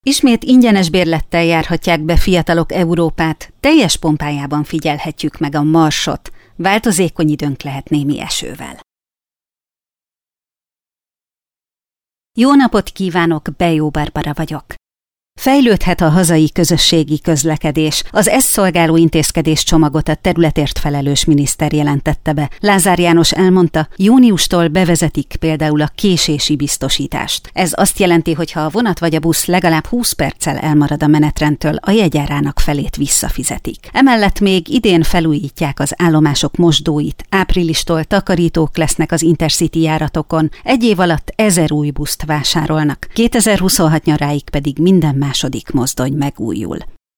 Ismét ingyenes bérlettel járhatják be fiatalok Európát, teljes pompájában figyelhetjük meg a Marsot, változékony időnk lehet némi esővel. Jó napot kívánok, Bejó Barbara vagyok. Fejlődhet a hazai közösségi közlekedés. Az ezt szolgáló intézkedés csomagot a területért felelős miniszter jelentette be. Lázár János elmondta, júniustól bevezetik például a késési biztosítást. Ez azt jelenti, hogy ha a vonat vagy a busz legalább 20 perccel elmarad a menetrendtől, a jegyárának felét visszafizetik. Emellett még idén felújítják az állomások mosdóit. Áprilistól takarítók lesznek az Intercity járatokon. Egy év alatt 1000 új buszt vásárolnak. 2026 nyaráig pedig minden második mozdony megújul.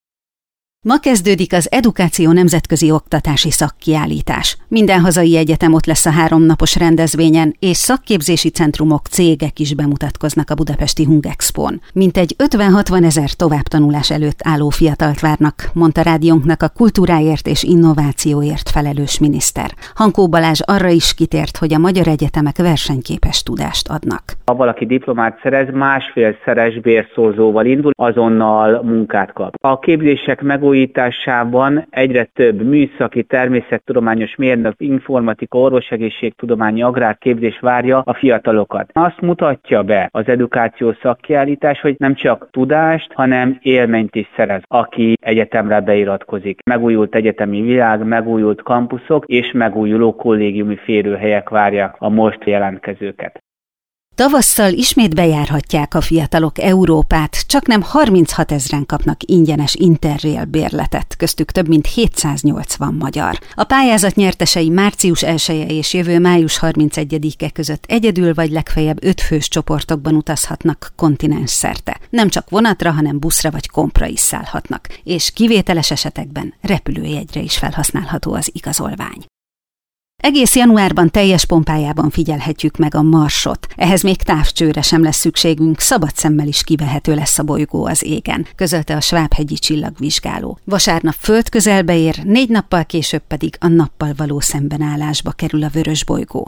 Ma kezdődik az Edukáció nemzetközi oktatási szakkiállítás. Minden hazai egyetem ott lesz a 3 napos rendezvényen, és szakképzési centrumok, cégek is bemutatkoznak a budapesti Hungexpón. Mintegy 50-60 ezer továbbtanulás előtt álló fiatalt várnak, mondta rádiónknak a kultúráért és innovációért felelős miniszter. Hankó Balázs arra is kitért, hogy a magyar egyetemek versenyképes tudást adnak. Ha valaki diplomát szerez, 1,5-szeres bérszózóval indul, azonnal munkát kap. A képzések megújításában egyre több műszaki, természettudományos, mérnök, informatika, orvosegészségtudományi, agrárképzés várja a fiatalokat. Azt mutatja be az edukáció szakkiállítás, hogy nem csak tudást, hanem élményt is szerez, aki egyetemre beiratkozik. Megújult egyetemi világ, megújult kampuszok és megújuló kollégiumi férőhelyek várják a most jelentkezőket. Tavasszal ismét bejárhatják a fiatalok Európát, csaknem 36 ezren kapnak ingyenes Interrail bérletet, köztük több mint 780 magyar. A pályázat nyertesei március 1-e és jövő május 31-e között egyedül vagy legfeljebb 5 fős csoportokban utazhatnak kontinens szerte. Nem csak vonatra, hanem buszra vagy kompra is szállhatnak, és kivételes esetekben repülőjegyre is felhasználható az igazolvány. Egész januárban teljes pompájában figyelhetjük meg a Marsot. Ehhez még távcsőre sem lesz szükségünk, szabad szemmel is kivehető lesz a bolygó az égen, közölte a Svábhegyi csillagvizsgáló. Vasárnap földközelbe ér, 4 nappal később pedig a nappal való szembenállásba kerül a vörös bolygó.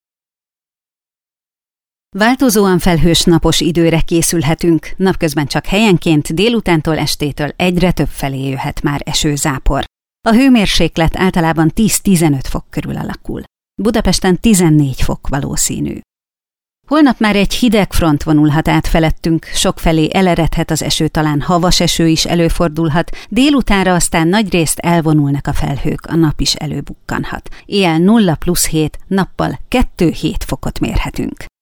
Változóan felhős napos időre készülhetünk, napközben csak helyenként délutántól estétől egyre több felé jöhet már esőzápor. A hőmérséklet általában 10-15 fok körül alakul. Budapesten 14 fok valószínű. Holnap már egy hideg front vonulhat át felettünk, sokfelé eleredhet az eső, talán havas eső is előfordulhat, délutánra aztán nagyrészt elvonulnak a felhők, a nap is előbukkanhat. Éjjel 0+7, nappal 2-7 fokot mérhetünk.